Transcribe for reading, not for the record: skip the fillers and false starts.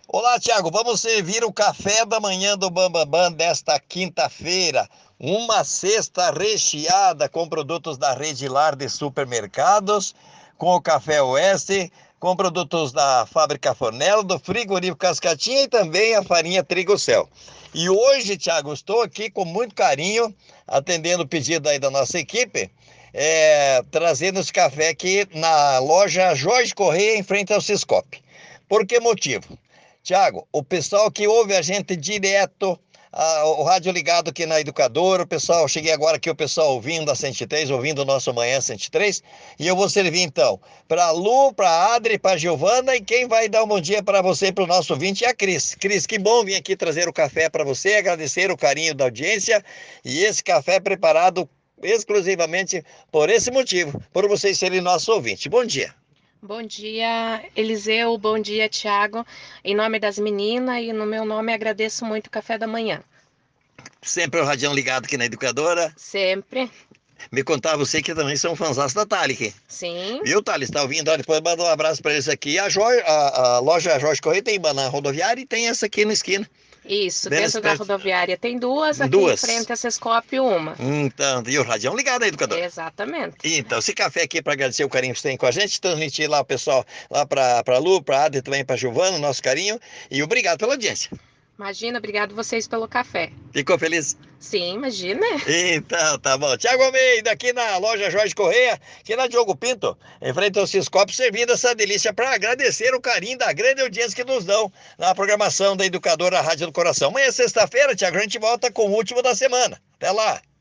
Olá, Tiago. Vamos servir o café da manhã do Bambambam desta quinta-feira. Uma cesta recheada com produtos da Rede Lar de Supermercados, com o Café Oeste, com produtos da Fábrica Fornello, do Frigorífico Cascatinha e também a farinha Trigo Céu. E hoje, Tiago, estou aqui com muito carinho, atendendo o pedido aí da nossa equipe, trazendo esse café aqui na loja Jorge Correia, em frente ao Siscop. Por que motivo? Tiago, o pessoal que ouve a gente direto, o rádio ligado aqui na Educadora, o pessoal, cheguei agora aqui, o pessoal ouvindo a 103, ouvindo o nosso Manhã 103, e eu vou servir então para a Lu, para a Adri, para a Giovana, e quem vai dar um bom dia para você e para o nosso ouvinte é a Cris. Cris, que bom vir aqui trazer o café para você, agradecer o carinho da audiência, e esse café é preparado exclusivamente por esse motivo, por vocês serem nosso ouvinte. Bom dia. Bom dia, Eliseu. Bom dia, Tiago. Em nome das meninas e no meu nome, agradeço muito o café da manhã. Sempre o radião ligado aqui na Educadora. Sempre. Me contar você que também são fãs da Talik. Sim, Viu, Thales? Tá ouvindo? Olha, depois manda um abraço para eles aqui. A loja Jorge Correia tem uma na rodoviária e tem essa aqui na esquina. isso. Bem Dentro da rodoviária tem duas, aqui em duas. frente a Sescop uma. Então, e o radião ligado aí, educadora. Exatamente. Então, esse café aqui para agradecer o carinho que você tem com a gente, transmitir lá o pessoal, lá para Lu, para Adri, também para Giovana, nosso carinho. E obrigado pela audiência. Imagina, obrigado vocês pelo café. Ficou feliz? Sim, imagina. Então, tá bom. Tiago Almeida, aqui na loja Jorge Correia, aqui na Diogo Pinto, em frente ao Ciscopo, servindo essa delícia para agradecer o carinho da grande audiência que nos dão na programação da Educadora Rádio do Coração. Amanhã é sexta-feira, Tiago, a gente volta com o último da semana. Até lá.